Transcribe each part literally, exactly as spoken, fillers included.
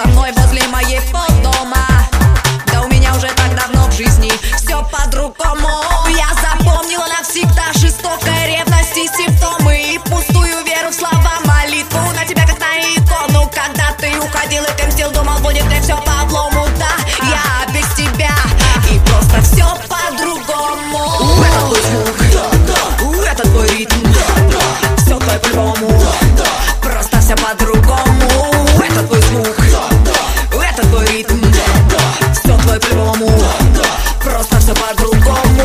со мной возле моего дома. Да у меня уже так давно в жизни все по-другому. Я запомнила навсегда жестокая ревность и симптомы, и пустую веру в слова молитву на тебя как на икону. Когда ты уходил и ты мстил, думал, будет мне все по-облому. Да, я без тебя, и просто все по-другому. Это твой звук, это твой ритм, все твое по-любому, просто все по-другому. Это твой звук, это твой ритм, все твое по-любому, просто все по-другому.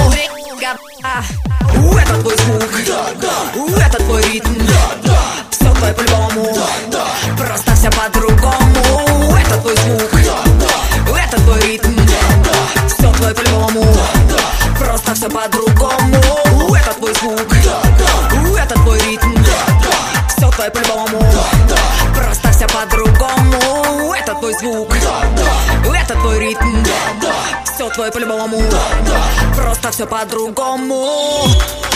Это твой звук, это твой ритм, все твое по-любому, просто все по-другому. Это твой звук, это твой ритм, все твое по-любому, просто все по-другому. Это твой звук, это твой ритм, все твое по-любому, просто все по-другому. Это твой звук, это твой ритм, все твое по-любому, просто все по-другому.